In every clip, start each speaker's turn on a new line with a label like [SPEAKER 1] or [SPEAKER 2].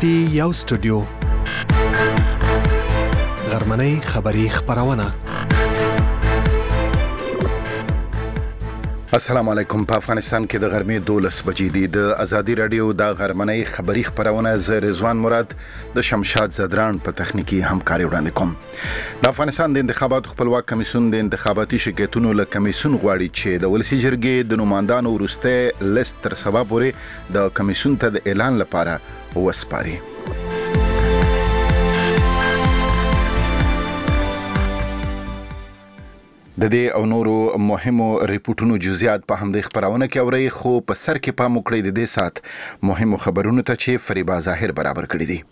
[SPEAKER 1] پی یو سټوډیو غرمنۍ خبری خبرونه.
[SPEAKER 2] السلام علیکم. په افغانستان کې د غرمې 12 بجې دي. د ازادي رادیو د غرمنۍ خبری خبرونه ز رضوان مراد د شمشاد زدران په تخنیکی همکاري وړاندې کوم. د افغانستان د انتخاباتو خپلواک کمیسیون د انتخاباتي شرکتونو له کمیسیون غواړي چې د ولسی جرګې د نوماندانو وروسته لیست تر سبا پورې د کمیسیون ته د اعلان لپاره وسپاري. د دې او نورو مهمو ریپورتونو جزئیات په همدې خبرونه کې اوري، خو په سر کې پام وکړئ د دې سات مهمو خبرونو ته چې فریبا ظاهر برابر کړی دي.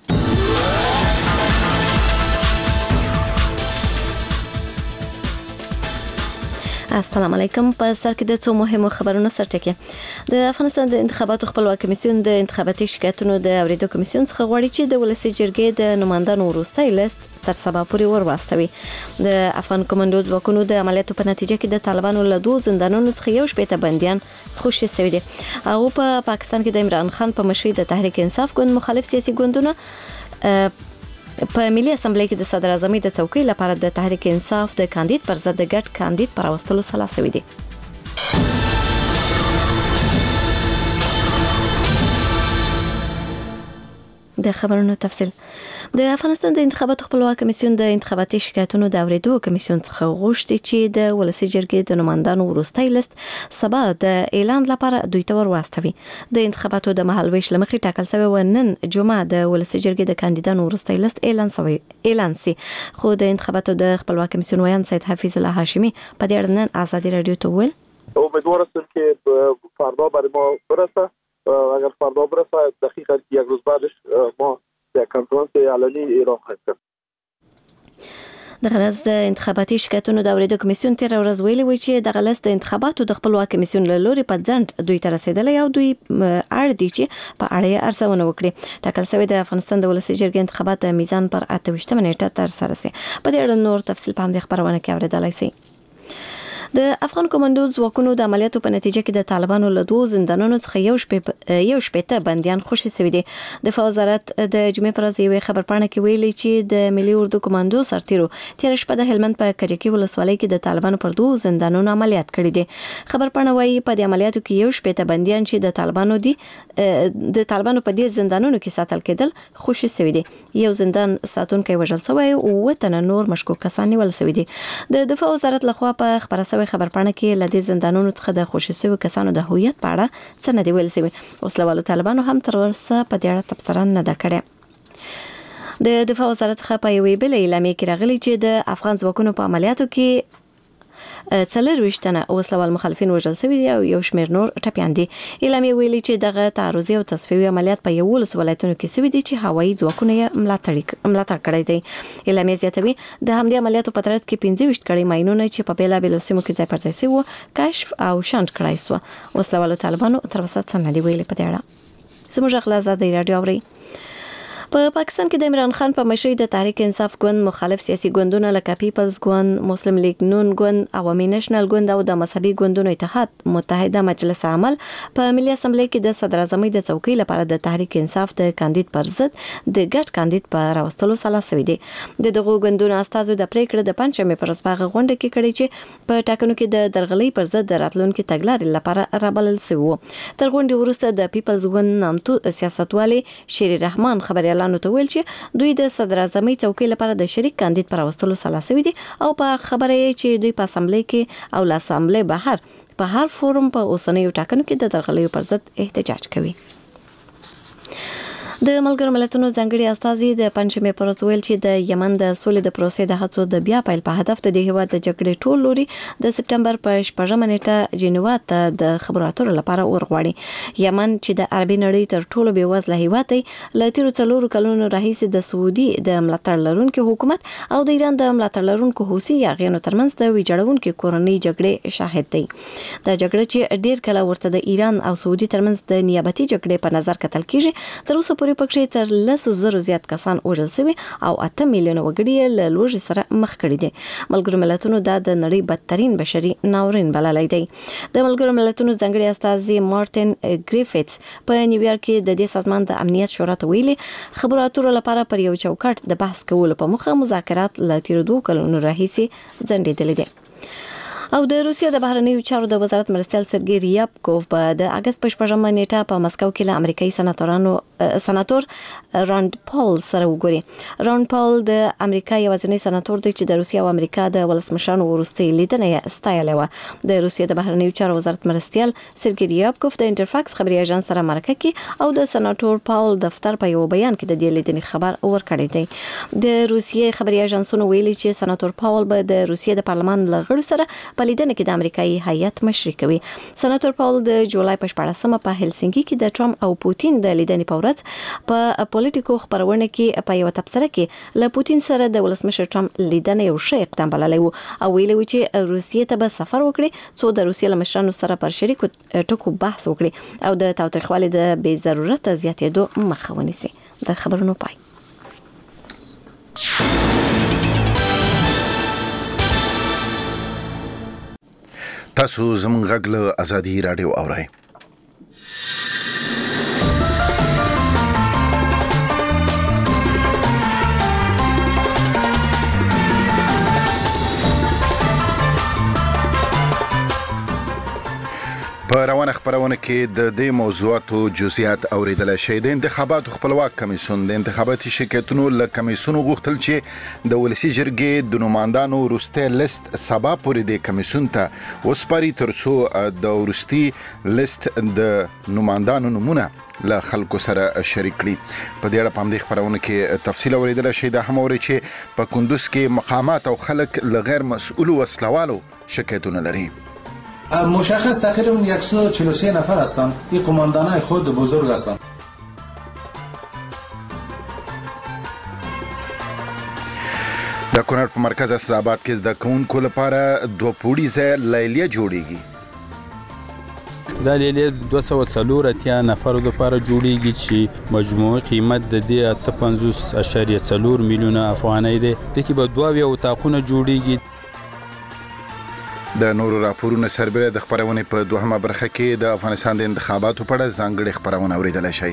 [SPEAKER 3] السلام علیکم. په سر کې د څو مهمو خبرونو سرټکی. د افغانستان د انتخاباتو خپلواک کمیسیون د انتخاباتي شکایتونو د اوریدو کمیسیون څخه غواړي چې د ولسی جرګې د نوماندانو وروستۍ لیست تر سبا پورې ورواستوي. د افغان کمانډو ځواکونو د عملیاتو په نتیجه کې د طالبانو له دوه زندانونو څخه یو شپېته بندیان خوشي شوي دي. او په پاکستان کې د عمران خان په مشرۍ د تحریک انصاف ګوند مخالف سیاسي ګوندونه په ملي اسمبلی کې د صدر اعظمۍ د څوکۍ لپاره د تحریک انصاف د کاندید پر ضد د ګډ کاندید پر راوستلو سلا شوي دي. د خبرونو تفصیل. د افغانستان د انتخاباتو خپلواک کمیسیون د انتخاباتي شکایتونو د اوریدو کمیسیون څخه غوښتي چې د ولسی جرګې د نوماندانو وروستۍ لیست سبا د اعلان لپاره دوی ته ورواستوي. د انتخاباتو د مهالویش لمخې ټاکل شوی و نن جمعه د ولسی جرګې د کاندیدانو وروستۍ لیست اعلان سي. خو د انتخاباتو د خپلواک کمیسیون ویان سید حفیظ الله هاشمی په دې اړه نن ازادي رادیو ته ویل:
[SPEAKER 4] امیدوارم که فردا برای ما برسه. اگر فردا برسه دقیقاً یک روز بعدش ما یک کنفرانس اعلانی اعلام خواهیم.
[SPEAKER 3] د غرض د انتخاباتي شکایتونو د اوریدو کمیسیون تیر ورځ ویلي و چې د غلط د انتخاباتو د خپلواک کمیسیون له لوري په ځند دوی ته رسیدلی او دوی اړ دي چې په اړه یې ارزونه وکړي. ټاکل شوی د افغانستان د ولسی جرګې انتخابات میزان پر 28 نیټه تر سره شي. په دې اړه نور تفصیل په همدې خبرونه کې اوریدلای شئ. د افغان کمانډو ځواکونو د عملیاتو په نتیجه کې د طالبانو له دوه زندانونو څخه یو شپېته بندیان خوشي شوي دي. دفاع وزارت د جمعې پر ورځ یوې خبرپاڼه کې ویلي چې د ملي اردو کمانډو سرتیرو تیر شپه د هلمند په کجکي ولسوالۍ کې د طالبانو پر دوه زندانونو عملیات کړي دي. خبرپاڼه وايي په دې عملیاتو کې یو شپېته بندیان چې د طالبانو په دې زندانونو کې ساتل کېدل خوشي شوي دي. یو زندان ساتونکی وژل شوی او وطن نور مشکوک کسان نیول شوي دي. د دفاع وزارت لخوا په خبرسوي خبرپاڼه کې لدې زندانونو څخه د خوشي شوی کسانو د هویت په اړه څه نه دی ویل شوی. وسلوالو طالبانو هم تر اوسه په دې اړه تبصره نه ده کړې. د دفاع وزارت څخه په یوې بلې اعلامیه کې راغلي چې د افغان ځواکونو په عملیاتو کې 24 تنه وسلوال مخالفین وژل شوي دي او یو شمېر نور ټپیان دي. اعلامیه ویلي چې دغه تعرضي او تصفیوي عملیات په 11 ولایتونو کې شوي دي چې هوایي ځواکونه یې ملاتړ کړی دی. اعلامیه زیاتوي د همدې عملیاتو په ترڅ کې 25 کړي ماینونه چې په بیلابیلو سیمو کې ځای پر ځای شوي کشف او شنډ کړای شو. وسلوالو طالبانو تر اوسه څه نه دی ویلي په دې اړه. زموږ غلا ازادي رادیو اوري. په پاکستان کې د عمران خان په مشرۍ د تحریک انصاف ګوند مخالف سیاسي ګوندونه لکه پیپلز ګوند، مسلم لیگ نون ګوند، عوامي نېشنل ګوند او د مذهبي ګوندونو اتحاد متحده مجلس عمل په ملي اسمبلی کې د صدر اعظمۍ د څوکۍ لپاره د تحریک انصاف د کاندید پر ضد د ګډ کاندید په راوستلو سلا شوي دي. د دغو ګوندونو استازو د پریکړه د پنځمې پر ورځ په غونډه کې کړې چې په ټاکنو کې د درغلۍ پر ضد د راتلونکو تګلارې لپاره رابلل شوی. تر غونډې وروسته د پیپلز ګوند نامتو سیاستوالې شیر رحمان خبريالانو ته ویل چې دوی د صدر اعظمۍ څوکۍ لپاره د شریک کاندید پر راوستلو سلا شوي دي او په خبره یې چې دوی په اسمبلی کې او له اسمبلی بهر په هر فورم په اوسنیو ټاکنو کې د درغلیو پر ضد احتجاج کوي. د ملګرو ملتونو ځانګړي استازي د پنځمې پر ورځ ویل چې د یمن د سولې د پروسې د هڅو د بیا پیل په هدف د هیواد د جګړې ټول لوري د سپټمبر په 8 نیټه جنیوا ته د خبرو اترو لپاره ورغواړي. یمن چې د عربي نړۍ تر ټولو بېوزله هیواد دی، له تیرو 4 کلونو راهیسې د سعودي د ملاتړ لرونکو حکومت او د ایران د ملاتړ لرونکو حوثي یاغیانو ترمنځ د ویجاړونکو کورنۍ جګړې شاهد دی. دا جګړه چې ډیر کله ورته د ایران او سعودي ترمنځ د نیابتي جګړې په نظر کتل کیږي، تر اوسه پورې پورې پکې تر 100,000 زیات کسان وژل شوي او 8 میلیونه وګړي له لوږې سره مخ کړي دي. ملګرو ملتونو د نړۍ بدترین بشري ناورین بللی دی. د ملګرو ملتونو ځانګړي استازي مارټن ګریفټس په نیویارک کې د دې سازمان د امنیت شورا ته ویلي خبرو اترو لپاره پر یو چوکاټ د بحث کولو په موخه مذاکرات له تیر 2 کلونو راهیسې ځنډېدلي دي. او د روسیې د بهرنیو چارو د وزارت مرستیال سرګی ریابکوف په د اگست په 14 نیټه په مسکو کې له امریکایي سناتور راند پال سره وګوري. راند پال د امریکا یوازینی سناتور دی چې د روسیې او امریکا د ولسمشرانو وروستي لیدنه ستایلې و. د روسیې د بهرنیو چارو وزارت مرستیال سرګی ریابکوف د انټرفاکس خبري اژانس سره مرکه کې او د سناتور پال دفتر په یو بیان کې د دې لیدنې خبر ورکړی دی. د روسیې خبري اژانسونو ویلي چې سناتور پال به د روسیې د پارلمان لغړو سره په لیدنه کې د امریکایي هیئت مشري کوي. سناتور پال د جولای په 14مه په هلسنکي کې د ټرمپ او پوتین د لیدنې په ورځ په پولیټیکو خبرونه کې په یو تبصره کې له پوتین سره د ولسمشر ټرمپ لیدنه یو ښه اقدام بللی وو او ویلي و چې روسیې ته به سفر وکړي څو د روسیې له مشرانو سره پر شریکو ټکو بحث وکړي او د تاوتریخوالي د بې ضرورت زیاتېدو مخه ونیسي. د خبرونو پای.
[SPEAKER 2] تاسو زموږ غږ له ازادي رادیو اورئ. په روانه خبرونه کې د دې موضوعاتو جزئیات اوریدل شي. د انتخاباتو خپلواک کمیسیون د انتخاباتي شرکتونو له کمیسیونو غوښتل چې د ولسی جرګې د نوماندانو وروستي لیست سبا پورې د کمیسیون ته وسپاري ترڅو د وروستي لیست د نوماندانو نمونه له خلکو سره شریک کړي. په دې اړه په همدې خبرونه کې تفصیل اوریدل شي. د هم اوري چې په کندوز کې مقامات او خلک له غیر مسؤلو وسلوالو شکایتونه لري.
[SPEAKER 5] مشخص تقریبا 143 نفر هستند. این قماندانای خود بزرگ هستند.
[SPEAKER 2] د کونړ په مرکز اسداباد کې د کوونکو لپاره 2 پوړیزه لیلیه جوړیږي.
[SPEAKER 6] دا لیلیه 240 نفرو لپاره جوړیږي چې مجموعي قیمت د دې 58.4 میلیونه افغانۍ ده. د کې به 2 اتاقونه جوړیږي.
[SPEAKER 2] د نورو راپورونو سربېره د خبرونه په دوهمه برخه کې د افغانستان د انتخاباتو په اړه ځانګړي خبرونه اوریدل شي.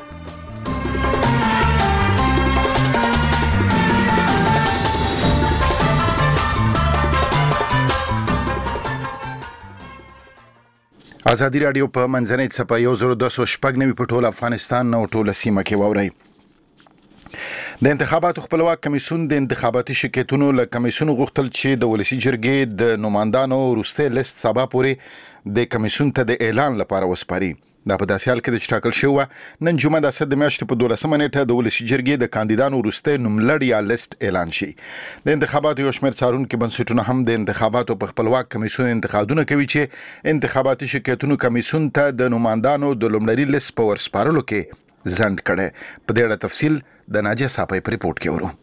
[SPEAKER 2] ازادي رادیو په منځنۍ څپه 1290 په ټول افغانستان او ټول سیمه کې واوري. د انتخاباتو خپلواک کمیسیون د انتخاباتي شرکتونو له کمیسیون غوښتل چې د ولسی جرګې د نوماندانو وروستي لیست سبا پورې د کمیسیون ته د اعلان لپاره وسپاري. دا په داسې حال کې د ټاکل شوی نن جمعه د 10 میاشتې په 12 نیټه د ولسی جرګې د کاندیدانو وروستي نوملړ یا لیست اعلان شي. د انتخاباتو یو شمېر څارونکو بنسټونه هم د انتخاباتو په خپلواک کمیسیون انتقادونه کوي چې انتخاباتي شرکتونو کمیسیون ته د نوماندانو د لومړني لیست په ورسپارلو کې ځنډ کړي. په دې اړه تفصیل د ناجیه صاحب په ریپورت کې ورو.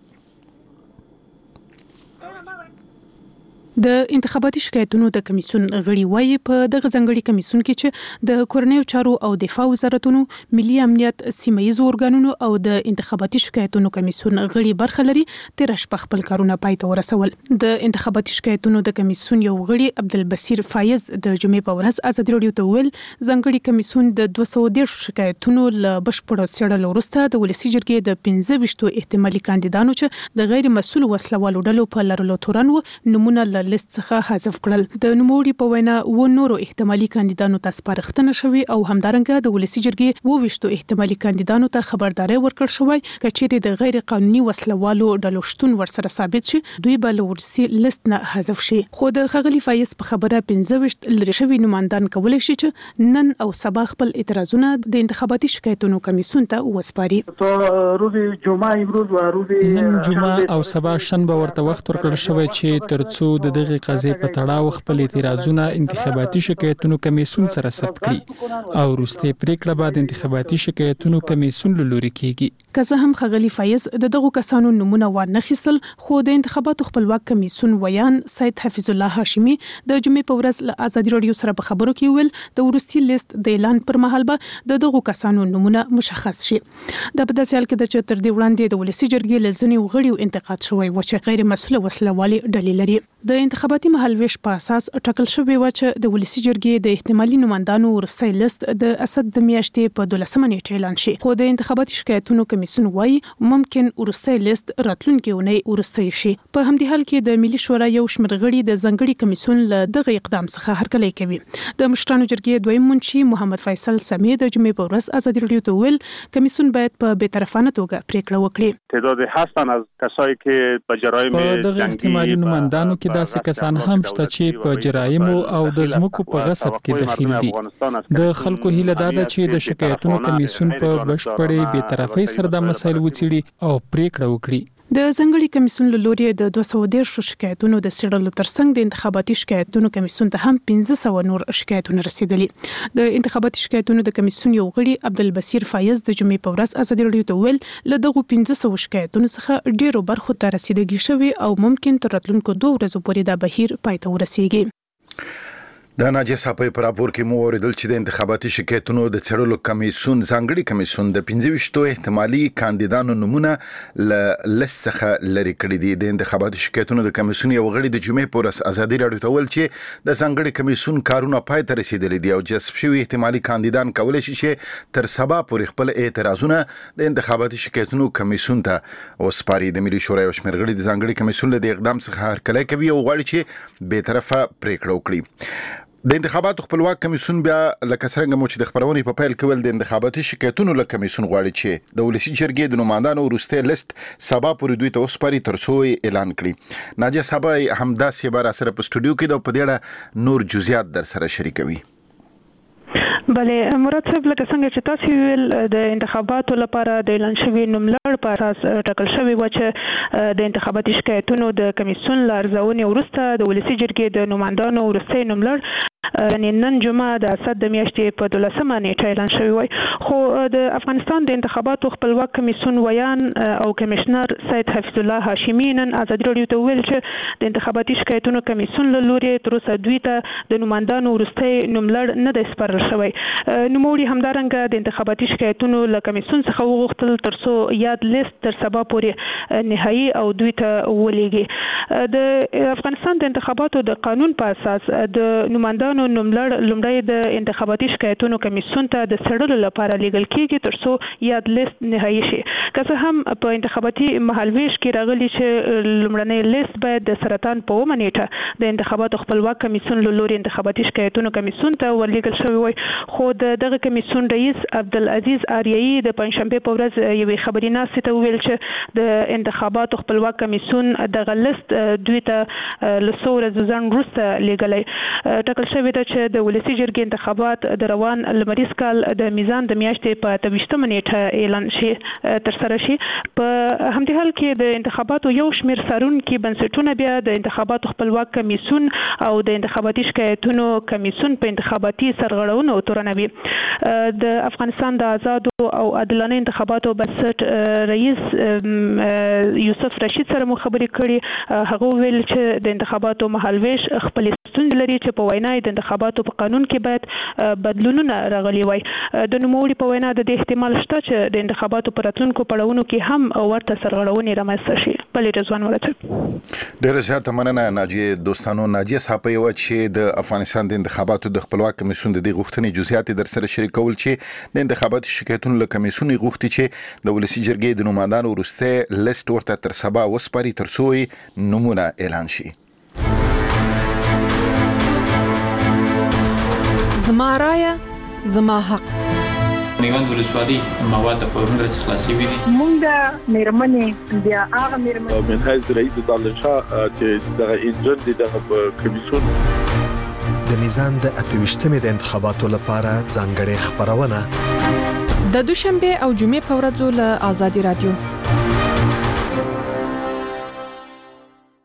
[SPEAKER 7] د انتخاباتي شکایتونو د کمیسیون غړي وایي په دغه ځنګړي کمیسیون کې چې د کورنیو چارو او دفاع وزارتونو، ملي امنیت، سیمه‌ییز ارګانونو او د انتخاباتي شکایتونو کمیسیون غړي برخه لري. تیر شپه خپل کارونه پای ته ورسول. د انتخاباتي شکایتونو د کمیسیون یو غړي عبدالبصیر فایز د جمعې په ورځ ازادي رادیو ته ویل ځنګړي کمیسیون د 213 شکایتونو له بشپړ څېړلو وروسته د ولسی جرګې د 15 احتمالي کاندیدانو چې د غیر مسؤل وسلوالو ډلو په لرلو تورن نمونه لیست څخه حذف کړل. د نوموړي په وینا و نورو احتمالي کاندیدانو ته سپارښتنه شوې او همدارنګه د ولسی جرګې 22 احتمالي کاندیدانو ته خبرداري ورکړل شوې کچېرې د غیر قانوني وسلوالو ډلو شتون ورسره ثابت شي دوی به له ورسي لیست نه حذف شي. خو د خغلی فایز په خبره 15 لري شوی نوماندان کولای شي چې نن او سبا خپل اعتراضونه د انتخاباتي شکایتونو کمیسیون ته وسپاري.
[SPEAKER 8] نن جمعه او سبا شنبه ورته وخت ورکړل شوی چې ترڅو د دغه قضیې په تړاو خپل اعتراضونه انتخاباتي شکایتونو کمیسیون سره ثبت کړي او وروستۍ پریکړه بعد انتخاباتي شکایتونو کمیسیون له لوري کیږي.
[SPEAKER 7] که زه هم خغلی فایز دغه کسانو نمونه وانخیستل، خو د انتخاباتو خپلواک کمیسیون ویان سید حفیظ الله هاشمی د جمعې په ورځ له آزادي رادیو سره په خبرو کې ویل د ورستي لیست د اعلان پر مهال به دغه کسانو نمونه مشخص شي. د په داسې حال کې د تر دې وړاندې د ولسی جرګې له ځینې غړیو انتقاد شوی و چې غیر مسؤله وسلوالي ډلې لري. د انتخاباتي مهالویش په اساس ټاکل شوی و چې د ولسی جرګې د احتمالي نمائندانو ورستي لیست د اسد د میاشتې په 12 نیټه اعلان شي، خو د انتخاباتي شکایتونو کمیسیون وايي ممکن ورستي لیست راتلونکي اونۍ ورستي شي. په همدې حال کې د ملي شورا یو شمېر غړي د ځنګړي کمیسیون له دغه اقدام څخه هرکلی کوي. د مشرانو جرګې دویم منشي محمد فیصل سمی د جمعې په ورځ آزادي رادیو ته ویل کمیسیون باید په بی‌طرفانه توګه پریکړه وکړي.
[SPEAKER 9] تعداد هستن از کسایی که په جرایم
[SPEAKER 8] جنگی احتمالي نمائندانو کې داسې کسان هم شته چې په جرایمو او د ځمکو په غصب کې دخیل دي. د خلکو هیله دا ده چې د شکایتونو کمیسیون په بشپړې بی‌طرفۍ سره د مسایل وڅېړي او پریکړه وکړي.
[SPEAKER 7] د ځنګړي کمیسیون له لوري د 213 شکایتونو د څېړلو ترڅنګ د انتخاباتي شکایتونو کمیسیون ته هم 1500 نور شکایتونه رسیدلي. د انتخاباتي شکایتونو د کمیسیون یو غړي عبدالبصیر فایز د جمعې په ورځ آزادي رادیو ته ویل له دغه 1500 شکایتونو څخه ډیرو برخو ته رسیدګي شوی او ممکن تر راتلونکو 2 ورځې پورې دا بهیر پای ته ورسیږي.
[SPEAKER 2] د ناجیه صاحب په راپور کې مو اوریدل چې د انتخاباتي شکایتونو د څېړلو کمیسیون ځانګړي کمیسیون د 25 احتمالي کاندیدانو نمونه له لیست څخه لري کړي دي. د انتخاباتي شکایتونو د کمیسیون یو غړي د جمعې په ورځ آزادي رادیو ته ویل چې د ځانګړي کمیسیون کارونه پای ته رسیدلي دي او جذب شوي احتمالي کاندیدان کولی شي چې تر سبا پورې خپل اعتراضونه د انتخاباتي شکایتونو کمیسیون ته وسپاري. د ملي شورا یو شمېر غړي د ځانګړي کمیسیون له اقدام څخه هرکلی کوي او غواړي چې بی‌طرفه پریکړه وکړي. د انتخاباتو خپلواک کمیسیون بیا لکه څنګه مو چې د خبرونې په پیل کې ول د انتخاباتي شکایتونو له کمیسیون غواړي چې د ولسی جرګې د نمائندانو وروستي لیست سبا پورې دوی ته وسپاري تر څو اعلان کړي. ناجیه صاحب همداسې بار سره په سټوډیو کې د په دې اړه نور جزئیات در سره شریکوي.
[SPEAKER 10] بله مراد صاحب لکه څنګه چې تاسو ویل د انتخاباتو لپاره د اعلان شوی نوملړ په اساس ټاکل شوی و چې د انتخاباتي شکایتونو د کمیسیون له ارزونې وروسته د ولسی جرګې د نمائندانو وروستي نوملړ یعنی نن جمعه د اسد د میاشتې په 12 نیټه اعلان شوی وای. خو د افغانستان د انتخاباتو خپلواک کمیسیون ویان او کمشنر سید حفیظ الله هاشمی نن آزادي رادیو ته ویل چې د انتخاباتي شکایتونو کمیسیون له لوري تر اوسه دوی ته د نمائندانو وروستي نوملړ نه دی سپارل شوی. نوموړي همدارنګه د انتخاباتي شکایتونو له کمیسیون څخه وغوښتل تر څو یاد لیست تر سبا پورې نهایی او دوی ته ولېږي. د افغانستان د انتخاباتو د قانون په اساس د نمائندانو نوملړ لومړی د انتخاباتي شکایتونو کمیسیون ته د څېړلو لپاره لیږل کیږي تر څو یاد لیست نهایی شي. که څه هم په انتخاباتي مهالویش کې راغلي چې لومړنی لیست باید د سرطان په 9 نیټه د انتخاباتو خپلواک کمیسیون له لوري انتخاباتي شکایتونو کمیسیون ته ورلیږل شوی وای. خو دغه کمیسیون رئیس عبدالعزیز آریایی د پنځشنبه په ورځ یوې خبري ناستې ته ویل چې د انتخاباتو خپلواک کمیسیون دغه لیست دوی ته له څو ورځو ځنډ وروسته لیږلی. ټاکل شوی ده چې د ولسی جرګې انتخابات د روان لمریز کال د میزان د میاشتې په 28 نیټه اعلان شي تر سره شي. په همدې حال کې د انتخاباتو یو شمېر څارونکي بنسټونه بیا د انتخاباتو خپلواک کمیسیون او د انتخاباتي شکایتونو کمیسیون په انتخاباتي سرغړونو تورنوي. د افغانستان د آزادو او عادلانه انتخاباتو بنسټ رئیس یوسف رشید سره مو خبرې کړې. هغه ویل چې د انتخاباتو مهالویش خپل ستونزې لري چې په وینا د انتخاباتو په قانون کې باید بدلونونه راغلي وای. د نوموړي په وینا د احتمال شته چې د انتخاباتو په راتلونکو پړاوونو کې هم ورته سرغړونې رامنځته شي. بلې رضوان ورته
[SPEAKER 2] ډېره زیاته مننه ناجیه. دوستانو ناجیه صاحب یو چې د افغانستان د انتخاباتو د خپلواک کمیسیون د دې غوښتنې جزئیات در سره شریکول چې د انتخاباتي شکایتونو له کمیسیون غوښتي چې د ولسی جرګې د نمائندانو وروستی لیست ورته تر سبا وسپاري تر څو نمونه اعلان شي.
[SPEAKER 11] زما رایه زما حق.
[SPEAKER 12] نیوند ولسوالي مواد په ورنګ خلاصي وي.
[SPEAKER 13] مونږه مېرمنې بیا هغه مېرمنې
[SPEAKER 4] من حیث رئیس دانشا چې دغه ایجنټ د کمیسیون
[SPEAKER 1] د میزان د 28مې د انتخاباتو لپاره ځانګړې خبرونه
[SPEAKER 11] د دوشنبه او جمعې په ورځو له آزادي رادیو.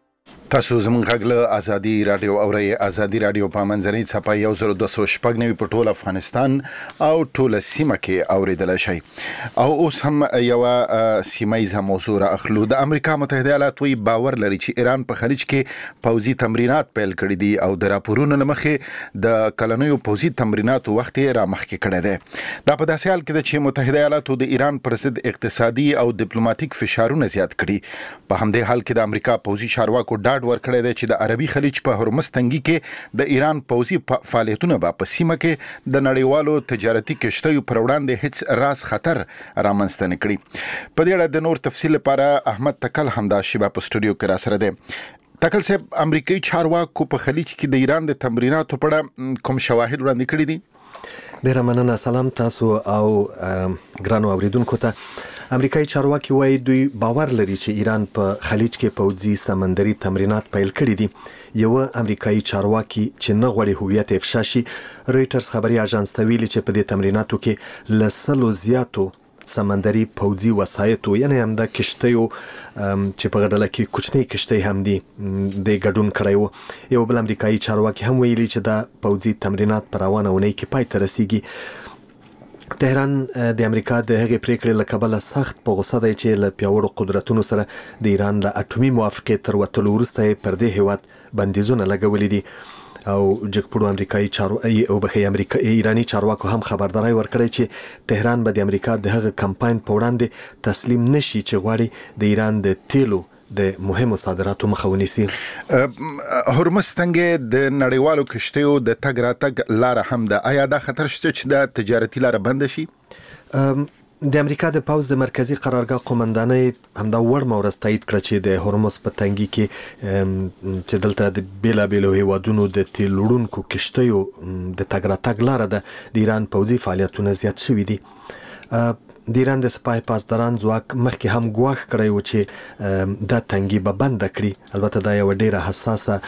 [SPEAKER 2] تاسو زموږ غږ له ازادي رادیو اورئ. ازادي رادیو په منځنۍ څپه 1290 په ټول افغانستان او ټول سیمه کې اوریدل شي. او اوس هم یو سیمایي موضوع اخلو. د امریکا متحده ایالات وی باور لري چې ایران په خلیج کې پوځي تمرینات پیل کړي دي او د راپورونو لمخې د کلنیو پوځي تمریناتو وخت را مخکې کړی دی. دا په داسې حال کې ده چې متحده ایالاتو د ایران پر ضد اقتصادي او ډیپلوماټیک فشارونه زیات کړي. په همدې حال کې د امریکا پوځي چارواکو ورکړی دی چې د عربي خلیج په هرمز تنګي کې د ایران پوځي فعالیتونه په سیمه کې د نړیوالو تجارتي کشتیو پر وړاندې هیڅ راز خطر رامنځته نه کړي. په دې اړه د نور تفصیل لپاره احمد تکل همدا شیبه په سټوډیو کې را سره دی. تکل صاحب، امریکایي چارواکو په خلیج کې د ایران د تمریناتو په اړه کوم شواهد وړاندې کړي دي؟
[SPEAKER 1] ډیره مننه. سلام تاسو او ګرانو اوریدونکو ته. امریکایي چارواکي وایي دوی باور لري چې ایران په خلیج کې پوځي سمندري تمرینات پیل کړي دي. یو امریکایي چارواکي چې نه غواړي هویت افشا شي، رويټرز خبري اژانس ته ویلي چې په دې تمریناتو کې له 100 زیاتو سمندري پوځي وسایطو، یعنی هم د کشتیو چې په غډله کې کوچنی کشتۍ هم دي، د ګډون کړی وو. یو بل امریکایي چارواکي هم ویلي چې دا پوځي تمرینات په روانه اونۍ کې پای ته رسیږي. تهران د امریکا د هغې پریکړې له کبله سخت په غوسه دی چې له پیاوړو قدرتونو سره د ایران له اټومي موافقې تر وتلو وروسته یې پر دې هیواد بندیزونه لګولي دي. او جګپوړو ایرانی چارواکو هم خبرداري ورکړې چې تهران به د امریکا د هغه کمپاین په وړاندې تسلیم نشي چې غواړي د ایران د تیلو د مهمو صادراتو مخه ونیسي.
[SPEAKER 2] هرمز تنګي د نړیوالو کشتیو د تګ راتګ لار هم ده. آیا دا خطر شته چې د تجارتي لار بند شي؟
[SPEAKER 1] د امریکا د پوځ د مرکزی قرارګاه قومندانۍ همدا وړ مورز تایید کړ چې د هرمز په تنګي کې چې دلته د بیلابیلو هیوادونو د تیل وړونکو کشتیو د تګ راتګ لار ده، د ایران پوځي فعالیتونه زیات شوي دي. د ایران د سپاه پاسداران ځواک مخکې هم ګواښ کړی و چې دا تنګي به بند کړي. البته دا یو ډیره حساسه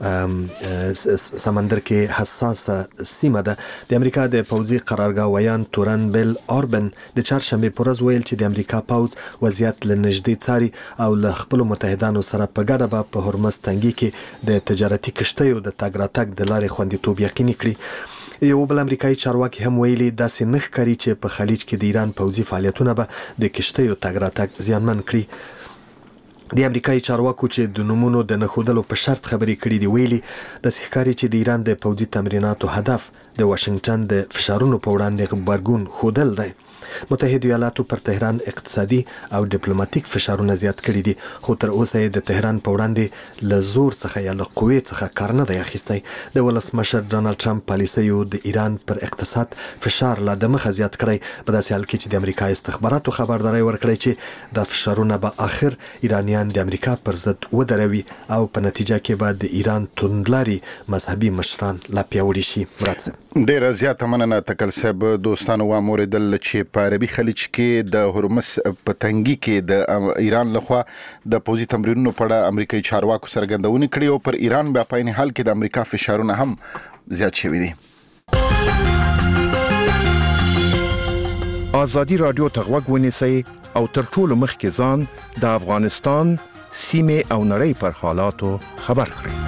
[SPEAKER 1] سمندر کې حساسه سیمه ده. د امریکا د پوځي قرارګاه ویان تورن بیل اوربن د چهارشنبه پر ورځ ویل چې د امریکا پوځ وضعیت له نږدې څاري او له خپل متحدانو سره په ګډه په هرمز تنګي کې د تجارتي کشتیو د تګ راتګ د لارې خوندیتوب یقیني کړي. یو بل امریکایي چارواکي هم ویلي داسې نه ښکاري چې په خلیج کې د ایران پوځي فعالیتونه به د کشتیو تګ راتګ زیانمن کړي. د امریکایي چارواکو چې د نومونو د نښودلو په شرط خبرې کړي دي ویلي داسې ښکاري چې د ایران د پوځي تمریناتو هدف د واشنگټن د فشارونو په وړاندې غبرګون ښودل دی. متحده ایالاتو پر تهران اقتصادي او ډیپلوماټیک فشارونه زیات کړي دي، خو تر اوسه یې د تهران په وړاندې له زور څخه یا له قوې څخه کار نه دی اخیستی. د ولسمشر ډانلډ ټرمپ پالیسیو د ایران پر اقتصاد فشار لا د مخه زیات کړی، په داسې حال کې چې د امریکا استخباراتو خبرداری ورکړی چې دا فشارونه به آخر ایرانیان د امریکا پر ضد ودروي او په نتیجه کې به د ایران توندلاري مذهبي مشران لا پیاوړي شي. مراد
[SPEAKER 2] ډیره زیاته مننه تکل صاحب. دوستانو واوریدل چې په عربي خلیج کې د هرمز په تنګي کې د ایران لخوا د پوځي تمرینونو په اړه امریکایي چارواکو څرګندونې کړې او پر ایران په عین حال کې د امریکا فشارونه هم زیات شوي دي.
[SPEAKER 14] ازادي رادیو ته غوږ ونیسئ او تر ټولو مخکې ځان د افغانستان سیمې او نړۍ پر حالاتو خبر کړئ.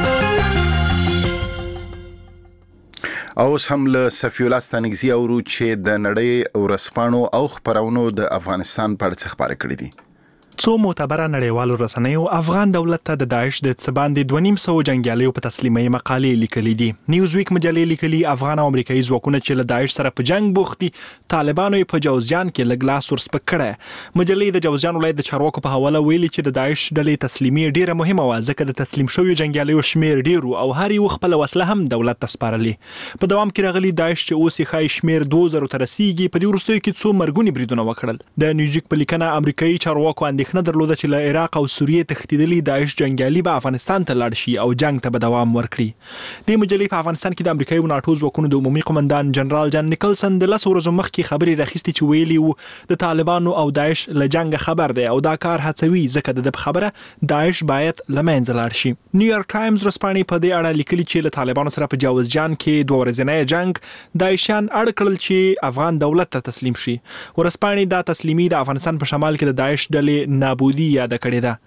[SPEAKER 2] او هم له صفی الله ستانګزی اورو چې د نړۍ ورسپانو او خبرونو د افغانستان په اړه خبرې کړې دي.
[SPEAKER 15] څو معتبره نړیوالو رسنیو افغان دولت ته د داعش د څباندې 2.5 جنگیالیو په تسلیمي مقالې لیکلې دي. نیوزویک مجلې لیکلي افغان او امریکایي ځواکونه چې له داعش سره په جنگ بوخت دي، طالبانو په جوزجان کې لګلاس ورسپک کړه. مجلې د جوزجان ولایت د چارواکو په حواله ویلي چې د داعش ډلې تسلیمي ډیره مهمه و، ځکه د تسلیم شویو جنگیالیو شمیر ډیرو او هر یو خپل وسله هم دولت ته سپارلې. په دوام کې راغلي داعش چې اوس یې خای شمیر 2000 ته رسیدي، په دې وروستیو کې څو مرګونی بریدونه وکړل. د نیوزویک په لیکنه امریکایي چارواکو اندېښنه درلوده چې له عراق او سوریې تښتېدلي داعش جنگیالي به افغانستان ته لاړ شي او جنگ ته به دوام ورکړي. د مجلې په افغانستان کې د امریکایي او ناټو ځواکونو د عمومي قومندان جنرال جان نیکلسن د 10 ورځې مخکې خبرې راخیستې چې ویلي وو د طالبانو او داعش له جنگ خبر دی او دا کار هڅوي ځکه د خبره داعش باید له منځه لاړ شي. نیویارک ټایمز ورځپاڼې په دې اړه لیکلي چې له طالبانو سره په جوزجان کې 2 ورځې جنگ داعشیان اړ کړل چې افغان دولت ته تسلیم شي. ورځپاڼې دا تسلیمي د افغانستان په شمال کې د داعش ډلې نابودي یاد کړې ده.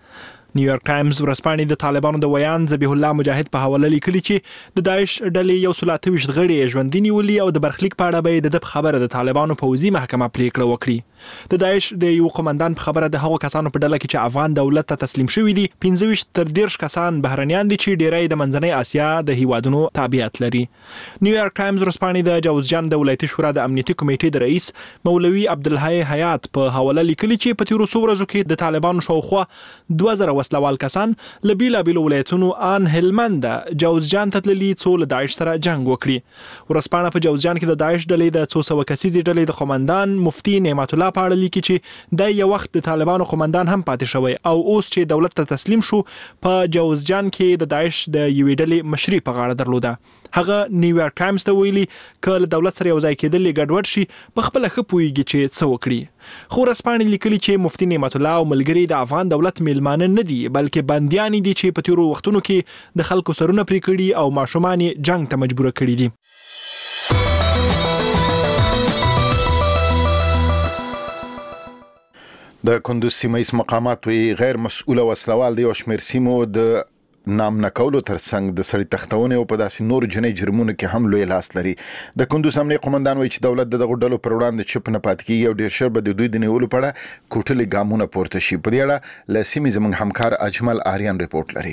[SPEAKER 15] نیویارک ټایمز ورځپاڼې د طالبانو د ویان ذبیح الله مجاهد په حواله لیکلي چې د داعش ډلې 128 غړي ژوندي نیولي او د برخلیک په اړه به د خبره د طالبانو پوځي محکمه پریکړه وکړي. د داعش د یو قومندان په خبره د هغو کسانو په ډله کې چې افغان دولت ته تسلیم شوي دي 15 تر 10 کسان بهرنیان دي چې ډیری د منځنۍ اسیا د هیوادونو تابعیت لري. نیویارک ټایمز ورځپاڼې د جوزجان د ولایتي شورا د امنیتي کمیټې د رئیس مولوي عبدالحی حیات په حواله لیکلي چې په تیرو څو ورځو کې د طالبانو شاوخوا 2000 وسلوال کسان له بیلابیلو ولایتونو ان هلمند جوزجان ته تللي څو له داعش سره جنگ وکړي. ورځپاڼه په جوزجان کې د داعش ډلې د 200 کسیزې ډلې د قومندان مفتي نعمت الله په اړه لیکي چې د یو وخت د طالبانو قومندان هم پاتې شوی او اوس چې دولت ته تسلیم شو په جوزجان کې د داعش د یوې ډلې مشري په غاړه درلوده. هغه نیویارک ټایمز ته ویلي کله دولت سره یو ځای کېدل ګډوډ شي په خپل ښه پوهیږي چې څه وکړي. خو ورځپاڼې لیکلي چې مفتي نعمت الله او ملګري د افغان دولت میلمانه نه دي بلکې بندیان دي چې په تیرو وختونو کې د خلکو سرونه پرې کړي او ماشومان جنگ ته مجبور کړي دي.
[SPEAKER 2] د کندوز سیمه مقامات وی غیر مسؤله وسلوال دی او شمیر سیمو د نام نکولو ترڅنګ د سړي تختونه او په داسې نور جنۍ جرمونو کې هم لوی لاس لري. د کندوز امنیه قومندان وایي چې دولت دغه ډلو پر وړاندې چپ نه پات کیږي او ډیر شر به د دوی د نیولو په اړه کوټلي ګامونه پورته شي. په دې اړه له سیمې زموږ همکار اجمل آریان ریپورت لري.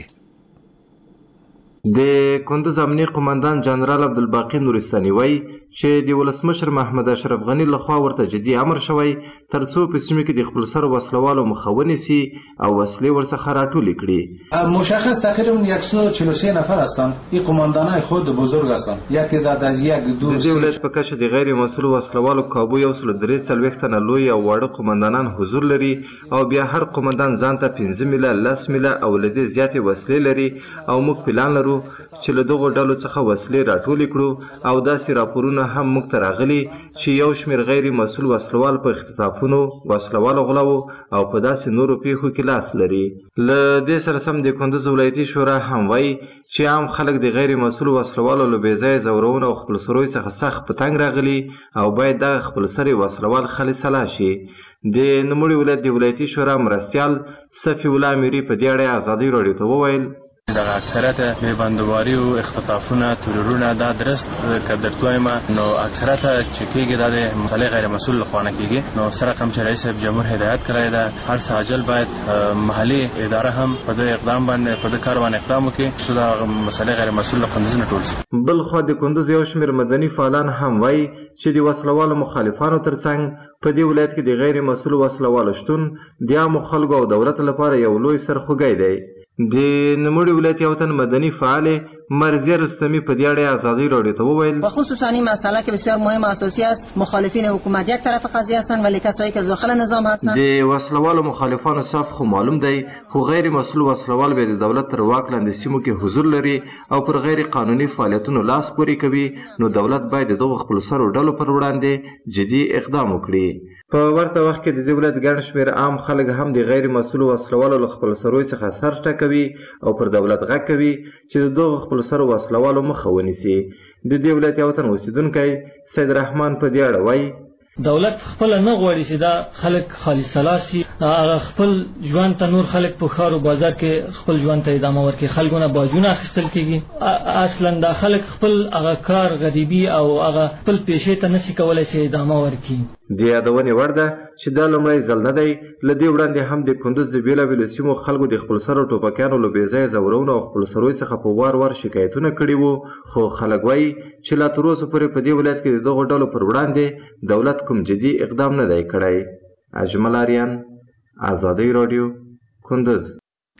[SPEAKER 16] د کندوز امنیه قومندان جنرال عبدالباقی نورستاني وایي چې د ولسمشر محمد اشرف غنی لخوا ورته جدي امر شوی ترڅو په سیمه کې د خپل سر وسلوالو مخاوني سي او وسلې ورڅخه راټولې کړي.
[SPEAKER 5] مشخص تقریبا 143 نفر هستند. این قماندانای خود بزرگ هستند. یک تعداد از یک دو
[SPEAKER 16] د دولت په کچه د غیر مسؤل وسلوالو کابو یو سل درې څلوېښت تنه لوی او واړه قماندانان حضور لري او بیا هر قماندان ځان ته 15 میله 10 میله او لدې زیاتې وسلې لري او موږ پلان لرو چې له دغو ډلو څخه وسلې راټولې کړو او داسې راپورونه هم موږ ته راغلي چې یو شمېر غیر مسؤل وسلوال په اختطافونو وسلوالو غلاو او په داسې نورو پیښو کې لاس لري. له دې سره سم د کندوز ولایتي شورا هم وایي چې عام خلک د غیر مسؤل وسلوالو له بې ځایه ځورونو او خپلسروۍ څخه سخت په تنګ راغلي او باید دغه خپلسري وسلوال خالص سلا شي. د نوموړي ولایت د ولایتي شورا مرستیال صفي الله امیري په دې اړه ازادي راډیو ته وویل
[SPEAKER 17] د اکثریت بندوباري او اختطافونه تورونه دا درست کدرتوای ما نو اکثریت چې کېږي د مسلې غیر مسؤل لخوانه کېږي نو سره کوم چې رئیس جمهور هدایت کړی دا هر ساجل باید محلي اداره هم په دې اقدام باندې په دې کار باندې اقدام وکړي چې دا مسلې غیر مسؤل لخوندز نه ټول شي.
[SPEAKER 16] بل خو د کندوز یو شمېر مدني فعالان هم وایي چې د وسلوالو مخالفانو ترڅنګ په دې ولایت کې د غیر مسؤل وسلوالو شتون د عامو خلکو او دولت لپاره یو لوی سرخوږی دی. د نوموړي ولایت یو تن مدني فعال مرزیه رستمی په دې اړه ازادي راډیو ته وویل
[SPEAKER 18] خصوصا این مسئله که بسیار مهم اساسی است. مخالفین حکومت یک طرف قضیه هستند ولی کسایی که داخل نظام هستند
[SPEAKER 16] د وسلوالو مخالفانو صف خو معلوم دی خو غیر مسؤل وسلوال به د دولت تر واک لاندې سیمو کې حضور لري او پر غیر قانوني فعالیتونو لاس پورې کوي نو دولت باید دغه خپلسرو ډلو پر وړاندې جدي اقدام وکړي. په ورته وخت کې د دولت ګڼ شمېر عام خلک هم د غیر مسؤل وسلوالو له خپلسروۍ څخه سر ټکوي او پر دولت غږ کوي چې دغه خپلسرو وسلوالو مخه ونیسي. د دې ولایت یو تن اوسیدونکی سید رحمان په دې اړه وایي
[SPEAKER 19] دولت خپل نه غواړي چې دا خلک خالص سلاسي خپل ژوند ته نور خلک په ښار او بازار کې خپل ژوند ته ادامه ورکړي. خلکونه باجونه اخیستل کېږي اصلا دا خلک خپل هغه کار غریبي او هغه خپل پیشې ته نشي کولی چې ادامه ورکړي.
[SPEAKER 16] د یادونې وړ ده چې دا لومړی ځل نه دی. له دې وړاندې هم د کندوز د بېلابېلو سیمو خلکو د خپلسرو ټوپکیانو له بې ځایه ځورونو او خپلسروۍ څخه په وار وار شکایتونه کړي وو خو خلک وایي چې لا تر اوسه پورې په دې ولایت کې د دغو ډلو پر وړاندې دولت کوم جدي اقدام نه دی کړی. اجمل آریان ازادي راډیو کندوز.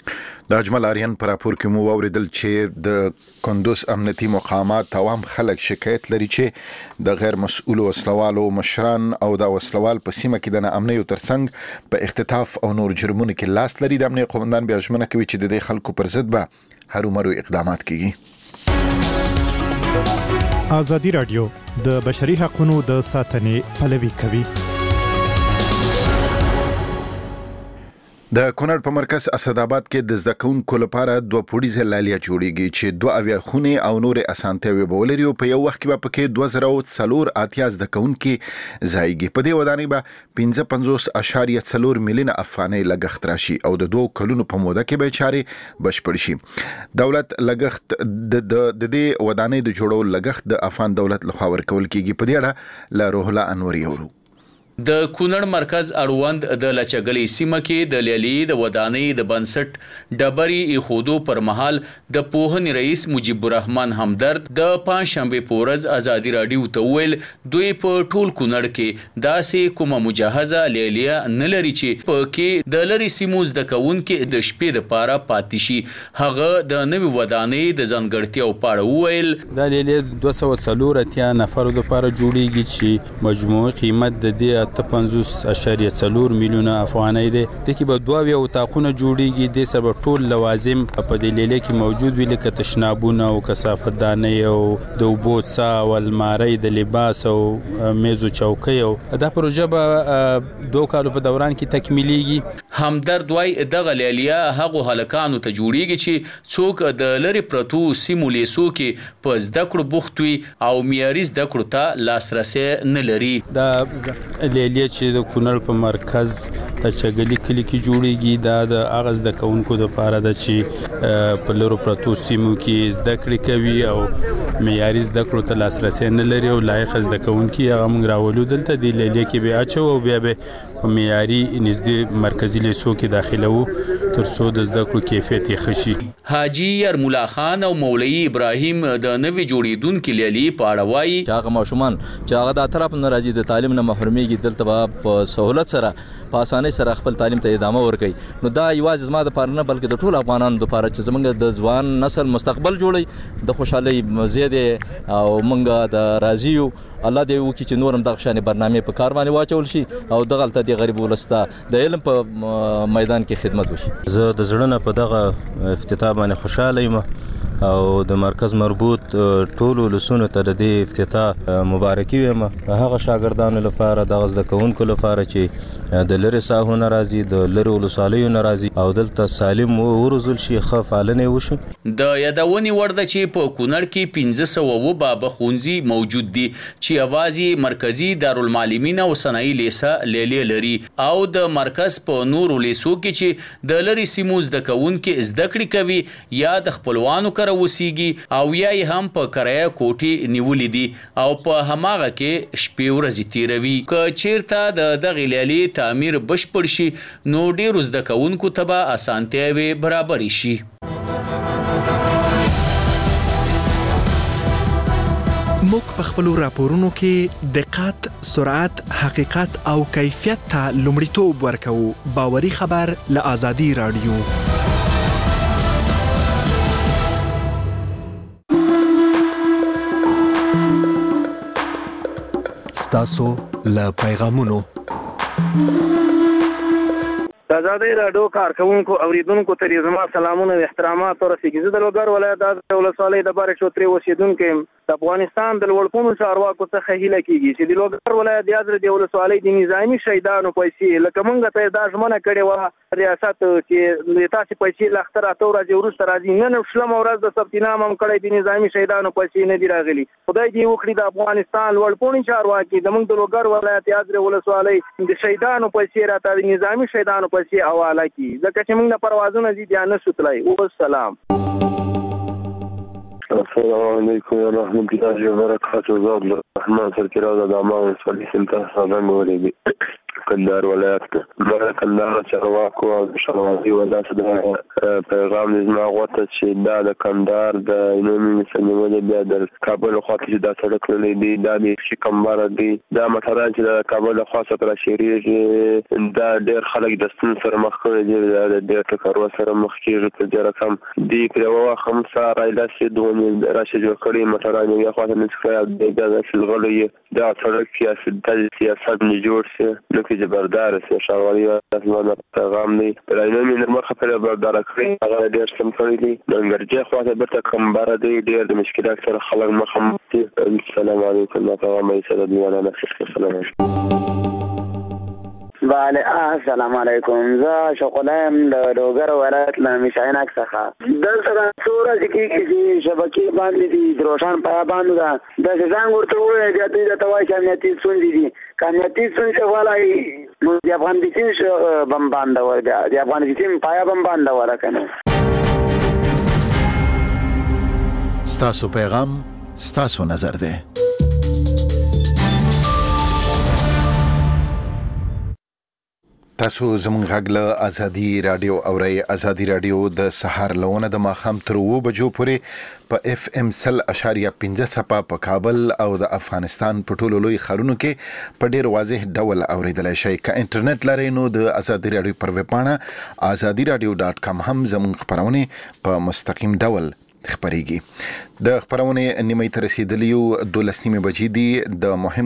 [SPEAKER 2] د اجمل آریان پر راپور کې مو اوریدل چې د کندوز امنیتي مقامات عوام خلک شکایت لري چې د غیر مسؤل وسلوالو مشران او د وسلوال په سیمه کې د ناامنۍ ترڅنګ په اختطاف او نور جرمونو کې لاس لري. د امنیت قومندان بیا ژمنه کوي چې د دې خلکو پر ضد به هرومرو اقدامات کیږي.
[SPEAKER 20] ازادي راډیو د بشري حقوقو د ساتنې پلوي کوي.
[SPEAKER 2] د کونړ په مرکز اسداباد کې د زده کوونکو لپاره 2 پوړیزه لالیه جوړیږي چې 2 اویا خونه او نور اسانتیاوي بولري او په یو وخت کې به پکې 2004 زده کوونکي ځایږي. په دې ودانۍ به 55.4 میلیون افغانۍ لګښت راشي او د 2 کلونو په موده کې به چارې بشپړ شي. دولت لګښت د دې ودانۍ د جوړولو لګښت د افغان دولت لخوا ورکول کیږي. په دې اړه له روح الله انور یورو.
[SPEAKER 21] د کونړ مرکز اړوند د لچګلې سیمه کې د لیلی د ودانۍ د بنسټ ډبري ایخودو پر مهال د پوهنې رئیس مجيب الرحمن همدرد د پنځشنبه په ورځ ازادي رادیو ته ویل دوی په ټول کونړ کې داسې کومه مجهزه لیلیه نه لري چې په کې د لری سیمو زده کوونکي د شپې لپاره پاتې شي. هغه د نوې ودانۍ د ځانګړتیاو په اړه ویل
[SPEAKER 6] د لیلیه 240 نفرو لپاره جوړیږي چې مجموعي قیمت د دې 55.4 میلیونه افغانۍ ده. د کې به 2 اتاقونه جوړیږي. د سبب ټول لوازم په دې لیلیه کې موجود وي لکه تشنابونه او کثافتدانۍ او د اوبو څا او المارۍ د لباس او میز او چوکۍ او دا پروژه به 2 کالو په دوران کې تکمیلېږي.
[SPEAKER 21] همدرد وايي دغه لیلیه هغه هلکانو ته جوړیږي چې څوک د لری پرتو سیمو لیسو کې په زده کړو بوخت وي او معیاري زده کړو ته لاسرسي نه لري.
[SPEAKER 6] دا لیلیه چې د کونړ په مرکز لچګلې کلی کې جوړیږي دا د هغه زده کوونکو لپاره ده چې په لرو پرتو سیمو کې زده کړې کوي او معیاري زده کړو ته لاسرسي نه لري او لایق زده کوونکي هغه موږ راولو دلته د لیلیه کې به اچو او بیا به په معیاري نږدې مرکزي لیسو کې داخلو تر څو د زده کړو کیفیت یې ښه شي.
[SPEAKER 21] حاجی ارمولا خان او مولوی ابراهیم د نوې جوړیدونکو لیلیې په اړه وایي
[SPEAKER 22] هغه ماشومان چې هغه د طرف نه راځي د تعلیم نه محرومیږي دلته په سہولت سره په اسانۍ سره خپل تعلیم ته ادامه ورکړي. نو دا یوازې زما د پاره نه بلکې د ټول افغانانو لپاره چې زمونږ د ځوان نسل مستقبل جوړي د خوشحالي مزید او مونږ د راضیو الله دې وکړي چې نورم دغه شانې برنامه په کار باندې واچول شي او دغه ته د غریب ولستا د علم په میدان کې خدمت وشي.
[SPEAKER 23] زه د زړه نه په دغه افتتاح باندې خوشاله یم او د مرکز مربوط ټول ولسونو ته د دې افتتاح مبارکي وایم. هغه شاګردانو لپاره د زده کوونکو لپاره چې د لری ساحونه راځي د لری ولسوالیو ناراضي او دلته سالم ورزول شي ښه فعالنه وشي.
[SPEAKER 21] د یادونې وړ ده چې په کونړ کې 1500 بابا خونځي موجود دي چې اوازي مرکزی دارالمعلمین او صنایع لیسه لیلیه لري او د مرکز په نورو لیسو کې چې د لری سیمو زده کوونکي زده کړې کوي یا د خپلوانو وسیږي او یا هم په کرایه کوټي نیولې دي او په هماغه کې شپې ورځې تیروي. که چیرته د دغه لیلیې تعمیر بشپړ شي نو ډیرو زده کوونکو ته به اسانتیاوي برابر شي.
[SPEAKER 15] موږ په خپل راپورونو کې دقت، سرعت، حقیقت او کیفیت ته لومړیتوب ورکوو. باوري خبر له آزادي رادیو.
[SPEAKER 1] ستاسو له پیغامونو
[SPEAKER 24] د آزادۍ راډیو کارکونکو اوریدونکو ته زما سلامونه او احترامات ورسیږي. زه د لوګر ولایت د ولسوالۍ د بارې شوتري اوسیدونکی یم. د افغانستان د لوړپوړو چارواکو څخه هیله کیږي چې د لوګر ولایت د ولسوالۍ د نظامي شهیدانو پیسې لکه موږ ته دا ژمنه کړې وه ریاست چې تاسې پیسې له اختر اته ورځې وروسته راځي. نن شلمه ورځ د ثبتنام هم کړی د نظامي شهیدانو پیسې نه دي راغلي. خدای دې وکړي د افغانستان لوړپوړي چارواکي د موږ د لوګر ولایت د ولسوالۍ د شهیدانو پیسې راته د نظامي شهیدانو پیسې حواله کړي ځکه چې موږ د پروازونه دي بیا نه شو تللی. والسلام.
[SPEAKER 25] السلام علیکم ورحمۃ اللہ وبرکاتہ. زه عبدالرحمن سرکراز د عمان ولسوالۍ سمته څخه ولېږي کندهار ولایت کې د کندهار چارواکو او د شمالي ولایت د پیغام زما غوته چې دا د کندهار د عمومي سمونې بیا د کابل خوا کې دا سړک نه دی دا د شکمبر دی دا مټران چې د کابل خوا څخه راشيږي دا ډېر خلک د ستون سره مخ کوي د ډېر ټکرو سره مخ کیږي چې جره کم دی کړو خمسه رايله چې دوه راشي جوړ کړی مټران یې خوا ته نشي دا شلغلې دا سړک سیاست نه جوړ شي نو کې جبردار سي شاوري اسمه پیغام دی پرایمه نرمخه پر بردار کړی هغه ډېر سم کړی دی ننګرجه خو ته برته کمبر دی ډېر د مشکلات سره خلک مخ دي. السلام علیکم پیغام یې سره دی ولا نه. السلام
[SPEAKER 3] بله السلام علیکم. زه شوقلایم د لوګر ولایت له مشایناک څخه. دلته څوره چې شبکې باندې دي روشن پیا باندې ده د ځان ورته وایي د دې د توای امنیتي ستونزې دي. امنیتي ستونزې ولای نو د افغان دې بم باندې وای د افغان دې پیا بم باندې ولا کنه.
[SPEAKER 2] ستاسو پیغام ستاسو نظر ده. تاسو زموږ غږ له ازادي رادیو اورئ. ازادي رادیو د سهار لونه د ماخام تر 2 بجو پورې په اف ام 100.15 صپا په کابل او د افغانستان په ټولو لوی ښارونو کې په ډیر واضح ډول اوریدلای شئ. که انټرنیټ لرئ نو د ازادي رادیو پر ویب پاڼه azadiradio.com هم زموږ خبرونه په مستقیم ډول خبريږي. د خبرونه نیمه تر رسیدلیو 12 بجې دي. د مهم